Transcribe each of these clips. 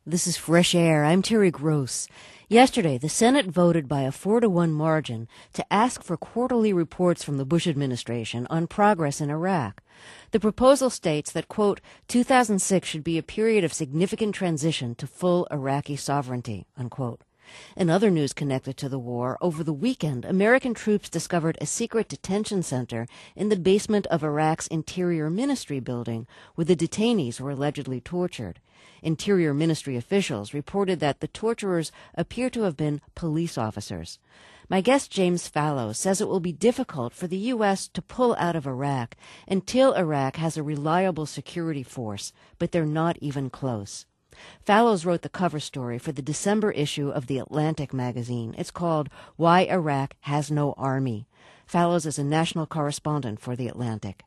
This is Fresh Air. I'm Terry Gross. Yesterday, the Senate voted by a 4-1 margin to ask for quarterly reports from the Bush administration on progress in Iraq. The proposal states that, quote, 2006 should be a period of significant transition to full Iraqi sovereignty, unquote. In other news connected to the war, over the weekend, American troops discovered a secret detention center in the basement of Iraq's Interior Ministry building, where the detainees were allegedly tortured. Interior Ministry officials reported that the torturers appear to have been police officers. My guest James Fallows says it will be difficult for the U.S. to pull out of Iraq until Iraq has a reliable security force, but they're not even close. Fallows wrote the cover story for the December issue of The Atlantic magazine. It's called Why Iraq Has No Army. Fallows is a national correspondent for The Atlantic.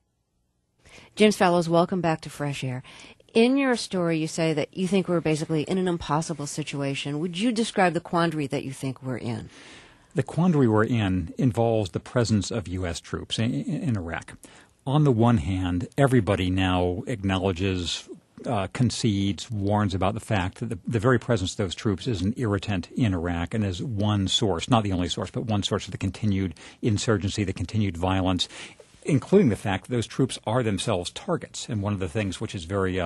James Fallows, welcome back to Fresh Air. In your story, you say that you think we're basically in an impossible situation. Would you describe the quandary that you think we're in? The quandary we're in involves the presence of U.S. troops in Iraq. On the one hand, everybody now acknowledges, concedes, warns about the fact that the very presence of those troops is an irritant in Iraq and is one source, not the only source, but one source of the continued insurgency, the continued violence, including the fact that those troops are themselves targets. And one of the things which is very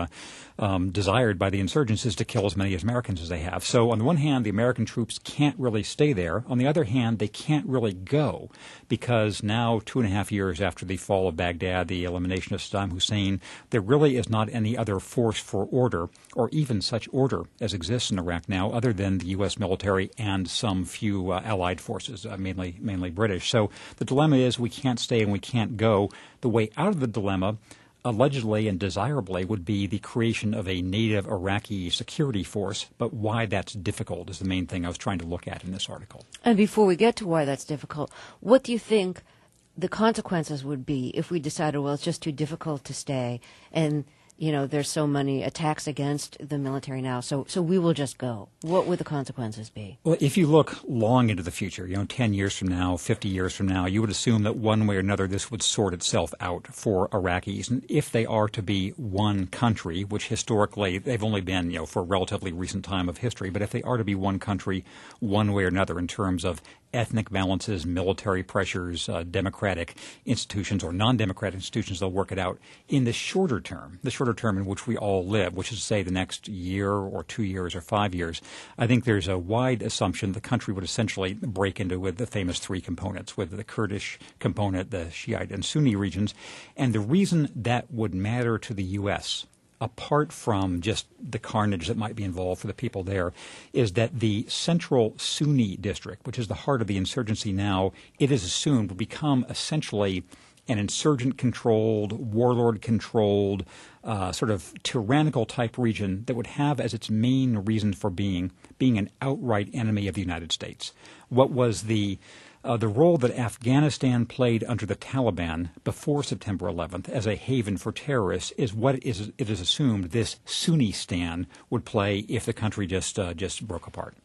desired by the insurgents is to kill as many Americans as they have. So on the one hand, the American troops can't really stay there. On the other hand, they can't really go because now, 2.5 years after the fall of Baghdad, the elimination of Saddam Hussein, there really is not any other force for order or even such order as exists in Iraq now other than the U.S. military and some few allied forces, mainly British. So the dilemma is we can't stay and we can't go. The way out of the dilemma, allegedly and desirably, would be the creation of a native Iraqi security force. But why that's difficult is the main thing I was trying to look at in this article. And before we get to why that's difficult, what do you think the consequences would be if we decided, well, it's just too difficult to stay and, you know, there's so many attacks against the military now, so we will just go? What would the consequences be? Well, if you look long into the future, 10 years from now, 50 years from now, you would assume that one way or another this would sort itself out for Iraqis. And if they are to be one country, which historically they've only been, for a relatively recent time of history, but if they are to be one country one way or another in terms of ethnic balances, military pressures, democratic institutions or non-democratic institutions, they'll work it out in the shorter term in which we all live, which is to say the next year or 2 years or 5 years. I think there's a wide assumption the country would essentially break into with the famous three components, with the Kurdish component, the Shiite and Sunni regions. And the reason that would matter to the U.S., apart from just the carnage that might be involved for the people there, is that the central Sunni district, which is the heart of the insurgency now, it is assumed will become essentially an insurgent-controlled, warlord-controlled, sort of tyrannical-type region that would have as its main reason for being an outright enemy of the United States. What was the role that Afghanistan played under the Taliban before September 11th as a haven for terrorists is what it is assumed this Sunnistan would play if the country just broke apart.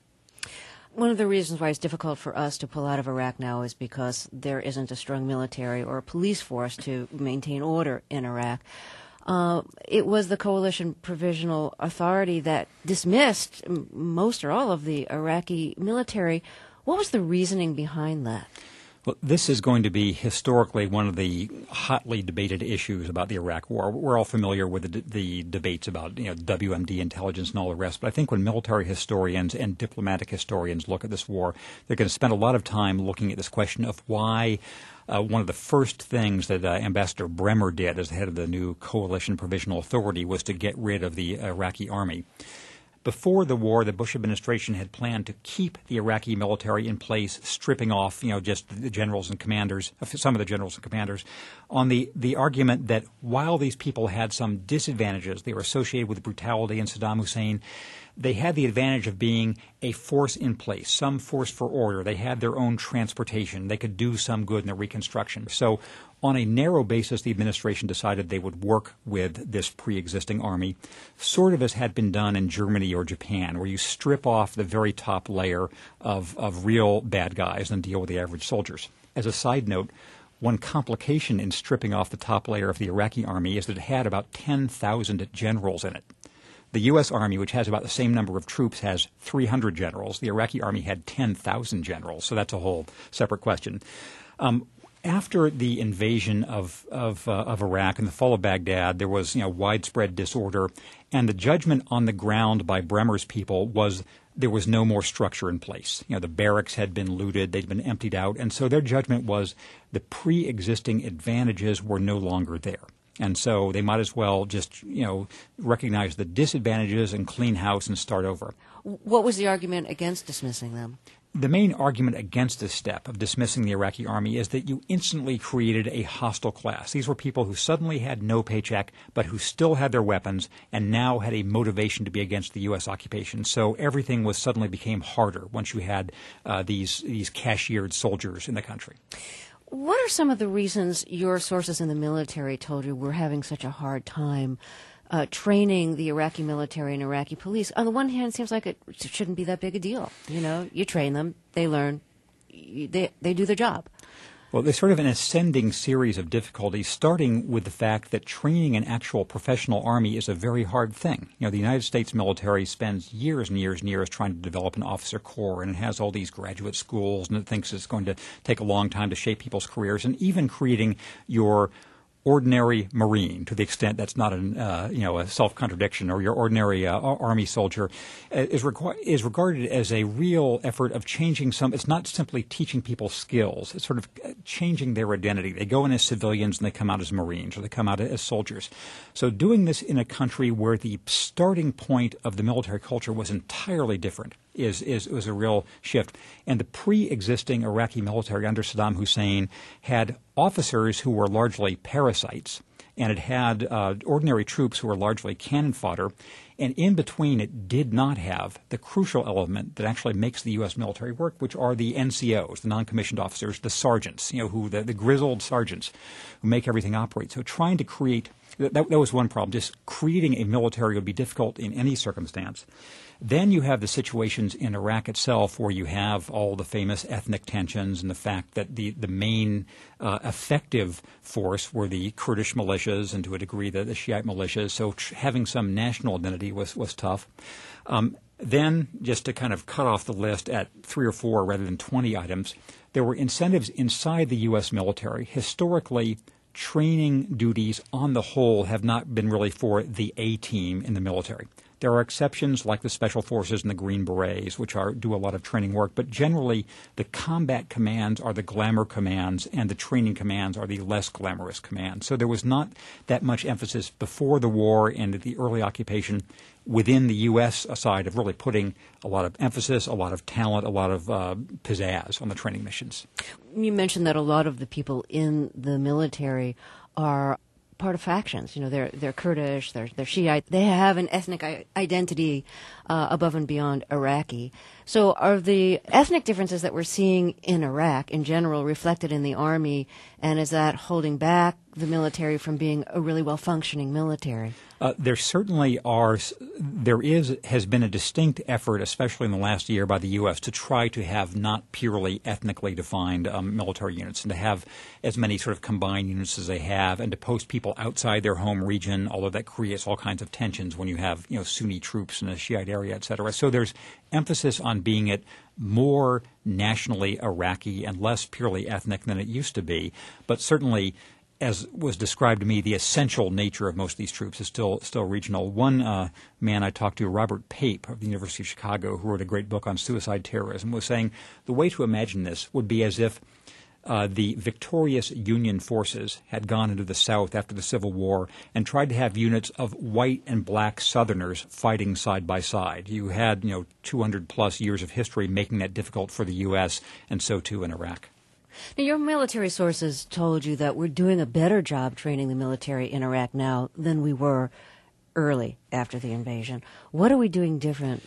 One of the reasons why it's difficult for us to pull out of Iraq now is because there isn't a strong military or a police force to maintain order in Iraq. It was the Coalition Provisional Authority that dismissed most or all of the Iraqi military. What was the reasoning behind that? Well, this is going to be historically one of the hotly debated issues about the Iraq War. We're all familiar with the debates about WMD intelligence and all the rest. But I think when military historians and diplomatic historians look at this war, they're going to spend a lot of time looking at this question of why one of the first things that Ambassador Bremer did as the head of the new Coalition Provisional Authority was to get rid of the Iraqi army. Before the war, the Bush administration had planned to keep the Iraqi military in place, stripping off, just the generals and commanders, some of the generals and commanders, on the argument that while these people had some disadvantages, they were associated with brutality and Saddam Hussein, they had the advantage of being a force in place, some force for order. They had their own transportation. They could do some good in the reconstruction. So on a narrow basis, the administration decided they would work with this pre-existing army, sort of as had been done in Germany or Japan, where you strip off the very top layer of real bad guys and deal with the average soldiers. As a side note, one complication in stripping off the top layer of the Iraqi army is that it had about 10,000 generals in it. The U.S. Army, which has about the same number of troops, has 300 generals. The Iraqi Army had 10,000 generals, so that's a whole separate question. After the invasion of Iraq and the fall of Baghdad, there was widespread disorder, and the judgment on the ground by Bremer's people was there was no more structure in place. The barracks had been looted, they'd been emptied out, and so their judgment was the pre-existing advantages were no longer there. And so they might as well just, recognize the disadvantages and clean house and start over. What was the argument against dismissing them? The main argument against this step of dismissing the Iraqi army is that you instantly created a hostile class. These were people who suddenly had no paycheck, but who still had their weapons and now had a motivation to be against the U.S. occupation. So everything suddenly became harder once you had these cashiered soldiers in the country. What are some of the reasons your sources in the military told you we're having such a hard time training the Iraqi military and Iraqi police? On the one hand, it seems like it shouldn't be that big a deal. You train them, they learn, they do their job. Well, there's sort of an ascending series of difficulties, starting with the fact that training an actual professional army is a very hard thing. The United States military spends years and years and years trying to develop an officer corps, and it has all these graduate schools, and it thinks it's going to take a long time to shape people's careers, and even creating your ordinary Marine, to the extent that's not a self-contradiction, or your ordinary Army soldier, is regarded as a real effort of changing some. It's not simply teaching people skills. It's sort of changing their identity. They go in as civilians and they come out as Marines, or they come out as soldiers. So doing this in a country where the starting point of the military culture was entirely different was a real shift. And the pre-existing Iraqi military under Saddam Hussein had officers who were largely parasites, and it had ordinary troops who were largely cannon fodder. And in between, it did not have the crucial element that actually makes the U.S. military work, which are the NCOs, the non-commissioned officers, the sergeants, the grizzled sergeants who make everything operate. So trying to create that was one problem. Just creating a military would be difficult in any circumstance. Then you have the situations in Iraq itself where you have all the famous ethnic tensions and the fact that the main effective force were the Kurdish militias and to a degree the Shiite militias. So having some national identity was tough. Then, just to kind of cut off the list at 3 or 4 rather than 20 items, there were incentives inside the U.S. military. Historically, training duties on the whole have not been really for the A-team in the military. There are exceptions like the Special Forces and the Green Berets, which do a lot of training work, but generally the combat commands are the glamour commands and the training commands are the less glamorous commands. So there was not that much emphasis before the war and the early occupation within the U.S. side of really putting a lot of emphasis, a lot of talent, a lot of pizzazz on the training missions. You mentioned that a lot of the people in the military are part of factions. They're Kurdish, they're Shiite. They have an ethnic identity above and beyond Iraqi. So are the ethnic differences that we're seeing in Iraq in general reflected in the Army, and is that holding back the military from being a really well-functioning military? There certainly are. Has been a distinct effort, especially in the last year, by the U.S. to try to have not purely ethnically defined military units, and to have as many sort of combined units as they have, and to post people outside their home region. Although that creates all kinds of tensions when you have Sunni troops in a Shiite area, et cetera. So there's emphasis on being it more nationally Iraqi and less purely ethnic than it used to be, but certainly, as was described to me, the essential nature of most of these troops is still regional. One man I talked to, Robert Pape of the University of Chicago, who wrote a great book on suicide terrorism, was saying the way to imagine this would be as if the victorious Union forces had gone into the South after the Civil War and tried to have units of white and black Southerners fighting side by side. You had 200-plus years of history making that difficult for the U.S., and so too in Iraq. Now, your military sources told you that we're doing a better job training the military in Iraq now than we were early after the invasion. What are we doing different?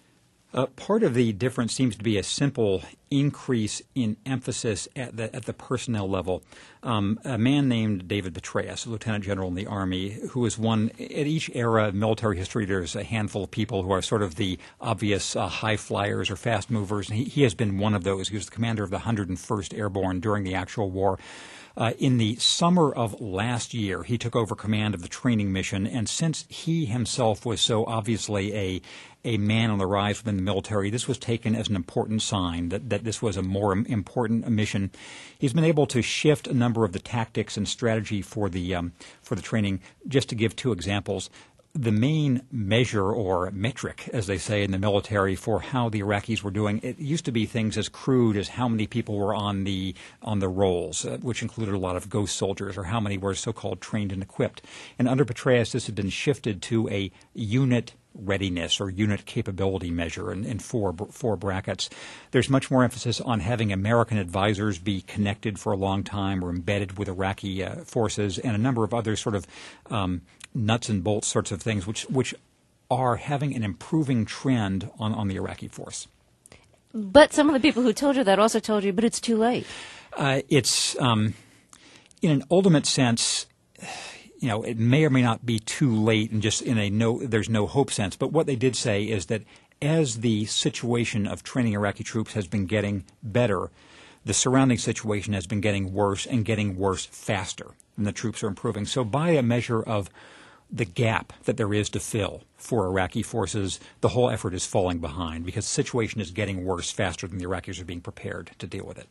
Part of the difference seems to be a simple increase in emphasis at the personnel level. A man named David Petraeus, a lieutenant general in the Army, who is one – at each era of military history, there's a handful of people who are sort of the obvious high flyers or fast movers, and he has been one of those. He was the commander of the 101st Airborne during the actual war. In the summer of last year, he took over command of the training mission, and since he himself was so obviously a man on the rise within the military, this was taken as an important sign that this was a more important mission. He's been able to shift a number of the tactics and strategy for the training. Just to give two examples, the main measure or metric, as they say in the military, for how the Iraqis were doing, it used to be things as crude as how many people were on the rolls, which included a lot of ghost soldiers, or how many were so-called trained and equipped. And under Petraeus, this had been shifted to a unit readiness or unit capability measure in four brackets. There's much more emphasis on having American advisors be connected for a long time or embedded with Iraqi forces, and a number of other sort of nuts and bolts sorts of things which are having an improving trend on the Iraqi force. But some of the people who told you that also told you, but it's too late. It's in an ultimate sense, it may or may not be too late, and just in there's no hope sense. But what they did say is that as the situation of training Iraqi troops has been getting better, the surrounding situation has been getting worse and getting worse faster, and the troops are improving. So by a measure of the gap that there is to fill for Iraqi forces, the whole effort is falling behind because the situation is getting worse faster than the Iraqis are being prepared to deal with it.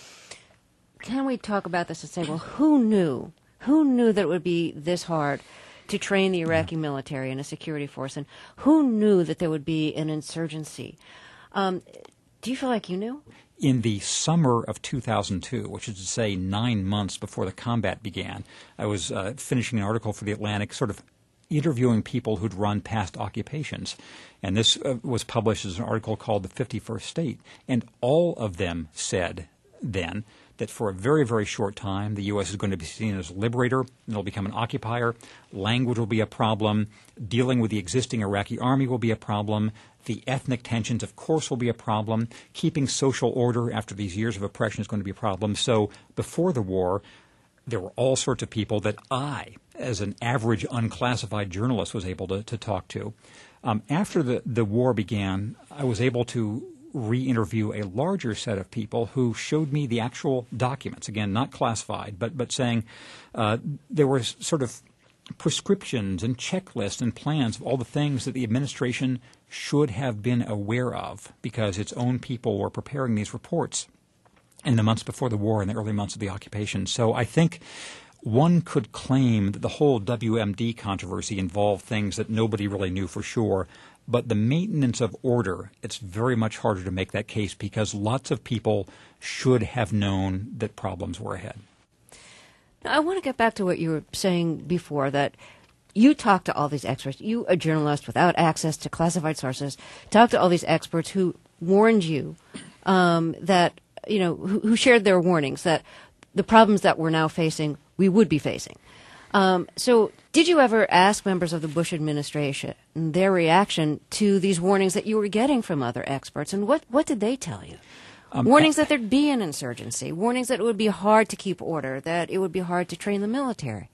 Can we talk about this and say, well, who knew? Who knew that it would be this hard to train the Iraqi military and a security force? And who knew that there would be an insurgency? Do you feel like you knew? In the summer of 2002, which is to say 9 months before the combat began, I was finishing an article for The Atlantic, sort of interviewing people who'd run past occupations. And this was published as an article called The 51st State. And all of them said then that for a very, very short time, the U.S. is going to be seen as a liberator, and it'll become an occupier. Language will be a problem. Dealing with the existing Iraqi army will be a problem. The ethnic tensions, of course, will be a problem. Keeping social order after these years of oppression is going to be a problem. So before the war, there were all sorts of people that I, as an average unclassified journalist, was able to talk to. After the war began, I was able to re-interview a larger set of people who showed me the actual documents, again, not classified, but saying there were sort of prescriptions and checklists and plans of all the things that the administration should have been aware of because its own people were preparing these reports in the months before the war and the early months of the occupation. So I think one could claim that the whole WMD controversy involved things that nobody really knew for sure. But the maintenance of order, it's very much harder to make that case because lots of people should have known that problems were ahead. Now, I want to get back to what you were saying before, that you talked to all these experts. You, a journalist without access to classified sources, talked to all these experts who warned you that, who shared their warnings that the problems that we're now facing, we would be facing. So did you ever ask members of the Bush administration their reaction to these warnings that you were getting from other experts? And what did they tell you? Warnings that there'd be an insurgency, warnings that it would be hard to keep order, that it would be hard to train the military.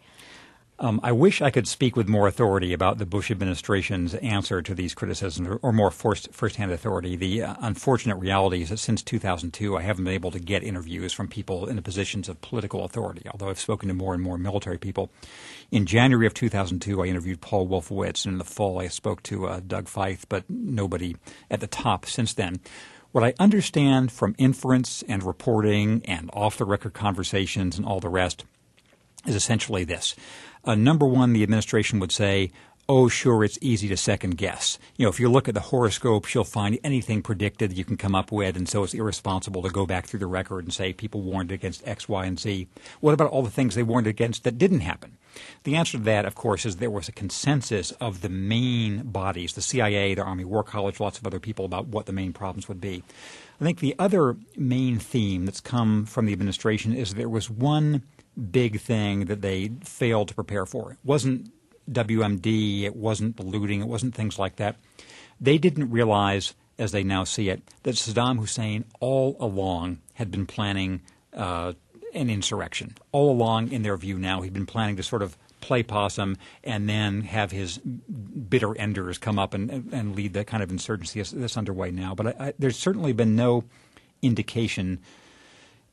I wish I could speak with more authority about the Bush administration's answer to these criticisms, or more first-hand authority. The unfortunate reality is that since 2002, I haven't been able to get interviews from people in the positions of political authority, although I've spoken to more and more military people. In January of 2002, I interviewed Paul Wolfowitz, and in the fall I spoke to Doug Feith, but nobody at the top since then. What I understand from inference and reporting and off-the-record conversations and all the rest is essentially this. Number one, the administration would say, oh, sure, it's easy to second guess. If you look at the horoscopes, you'll find anything predicted you can come up with, and so it's irresponsible to go back through the record and say people warned against X, Y, and Z. What about all the things they warned against that didn't happen? The answer to that, of course, is there was a consensus of the main bodies, the CIA, the Army War College, lots of other people about what the main problems would be. I think the other main theme that's come from the administration is there was one big thing that they failed to prepare for. It wasn't WMD, it wasn't the looting, it wasn't things like that. They didn't realize, as they now see it, that Saddam Hussein all along had been planning an insurrection. All along, in their view now, he'd been planning to sort of play possum and then have his bitter enders come up and lead the kind of insurgency that's underway now. But there's certainly been no indication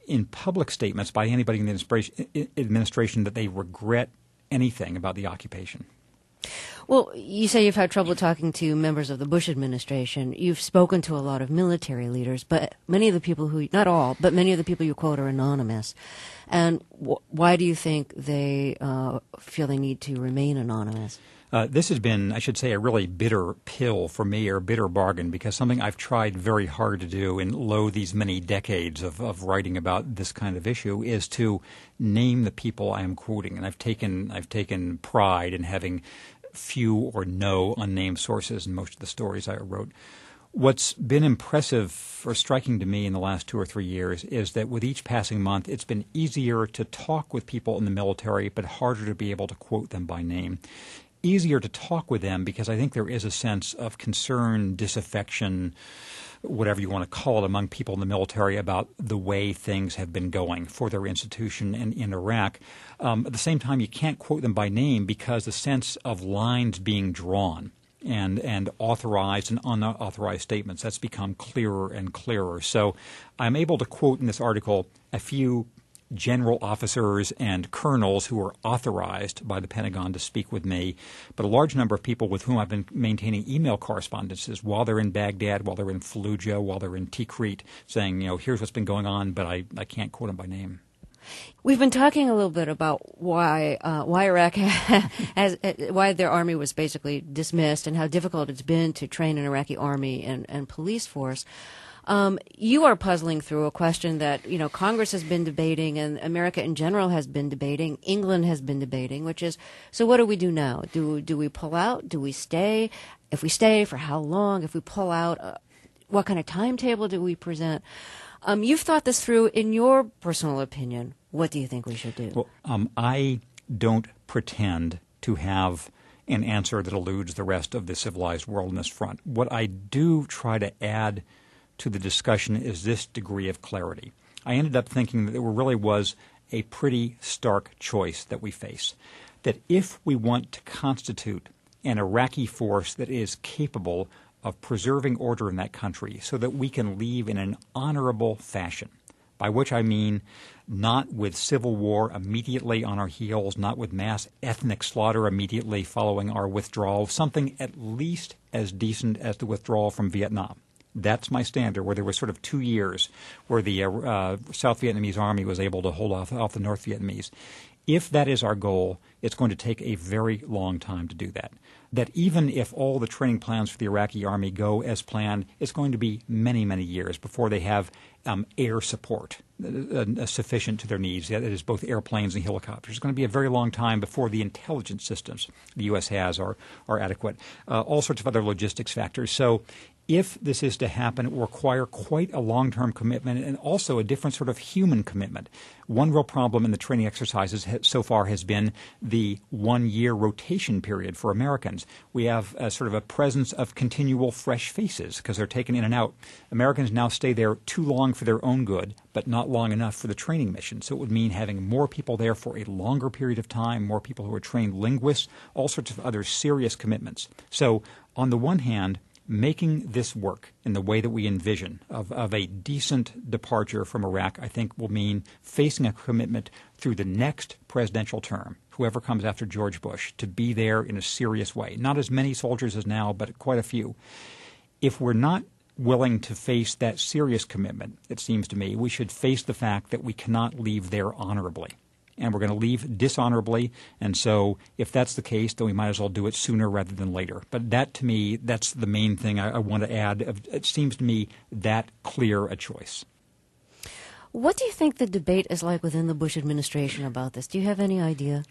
in public statements by anybody in the administration that they regret anything about the occupation. Well, you say you've had trouble talking to members of the Bush administration. You've spoken to a lot of military leaders, but many of the people who, not all, but many of the people you quote are anonymous. And why do you think they feel they need to remain anonymous? This has been, I should say, a really bitter pill for me, or a bitter bargain, because something I've tried very hard to do in these many decades of writing about this kind of issue is to name the people I am quoting. And I've taken pride in having few or no unnamed sources in most of the stories I wrote. What's been impressive or striking to me in the last 2 or 3 years is that with each passing month, it's been easier to talk with people in the military, but harder to be able to quote them by name. Easier to talk with them because I think there is a sense of concern, disaffection, whatever you want to call it, among people in the military about the way things have been going for their institution and in Iraq. At the same time, you can't quote them by name because the sense of lines being drawn and authorized and unauthorized statements, that's become clearer and clearer. So I'm able to quote in this article a few general officers and colonels who are authorized by the Pentagon to speak with me, but a large number of people with whom I've been maintaining email correspondences while they're in Baghdad, while they're in Fallujah, while they're in Tikrit, saying, here's what's been going on, but I can't quote them by name. We've been talking a little bit about why Iraq why their army was basically dismissed and how difficult it's been to train an Iraqi army and police force. You are puzzling through a question that, Congress has been debating and America in general has been debating, England has been debating, which is, so what do we do now? Do we pull out? Do we stay? If we stay, for how long? If we pull out, what kind of timetable do we present? You've thought this through. In your personal opinion, what do you think we should do? Well, I don't pretend to have an answer that eludes the rest of the civilized world on this front. What I do try to add to the discussion is this degree of clarity. I ended up thinking that there really was a pretty stark choice that we face, that if we want to constitute an Iraqi force that is capable of preserving order in that country so that we can leave in an honorable fashion, by which I mean not with civil war immediately on our heels, not with mass ethnic slaughter immediately following our withdrawal, something at least as decent as the withdrawal from Vietnam. That's my standard, where there was sort of 2 years where the South Vietnamese army was able to hold off the North Vietnamese. If that is our goal, it's going to take a very long time to do that. That even if all the training plans for the Iraqi army go as planned, it's going to be many, many years before they have air support sufficient to their needs. That is both airplanes and helicopters. It's going to be a very long time before the intelligence systems the U.S. has are adequate. All sorts of other logistics factors. So if this is to happen, it will require quite a long-term commitment and also a different sort of human commitment. One real problem in the training exercises so far has been the 1-year rotation period for Americans. We have a sort of a presence of continual fresh faces because they're taken in and out. Americans now stay there too long for their own good, but not long enough for the training mission. So it would mean having more people there for a longer period of time, more people who are trained linguists, all sorts of other serious commitments. So on the one hand, making this work in the way that we envision of a decent departure from Iraq, I think will mean facing a commitment through the next presidential term, whoever comes after George Bush, to be there in a serious way. Not as many soldiers as now, but quite a few. If we're not willing to face that serious commitment, it seems to me, we should face the fact that we cannot leave there honorably. And we're going to leave dishonorably. And so if that's the case, then we might as well do it sooner rather than later. But that, to me, that's the main thing I want to add. It seems to me that clear a choice. What do you think the debate is like within the Bush administration about this? Do you have any idea?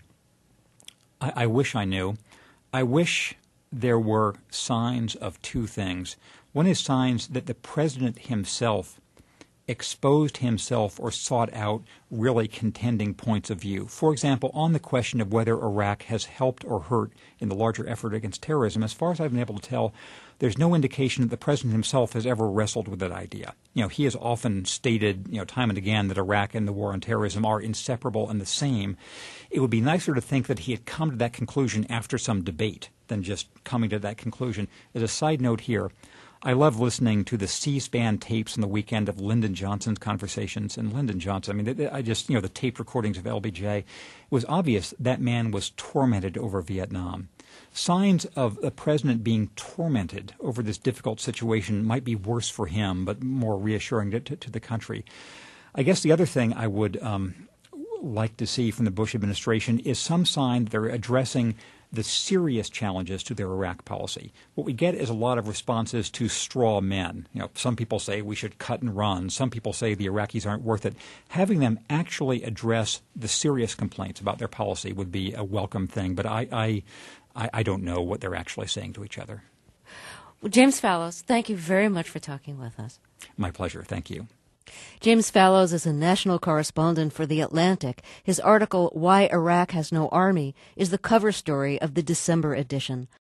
I wish I knew. I wish there were signs of two things. One is signs that the president himself exposed himself or sought out really contending points of view. For example, on the question of whether Iraq has helped or hurt in the larger effort against terrorism, as far as I've been able to tell, there's no indication that the president himself has ever wrestled with that idea. He has often stated, time and again that Iraq and the war on terrorism are inseparable and the same. It would be nicer to think that he had come to that conclusion after some debate than just coming to that conclusion. As a side note here, I love listening to the C-SPAN tapes on the weekend of Lyndon Johnson's conversations. And Lyndon Johnson, I mean, I just, the tape recordings of LBJ, it was obvious that man was tormented over Vietnam. Signs of the president being tormented over this difficult situation might be worse for him, but more reassuring to the country. I guess the other thing I would like to see from the Bush administration is some sign that they're addressing the serious challenges to their Iraq policy. What we get is a lot of responses to straw men. Some people say we should cut and run. Some people say the Iraqis aren't worth it. Having them actually address the serious complaints about their policy would be a welcome thing. But I don't know what they're actually saying to each other. Well, James Fallows, thank you very much for talking with us. My pleasure. Thank you. James Fallows is a national correspondent for The Atlantic. His article, Why Iraq Has No Army, is the cover story of the December edition.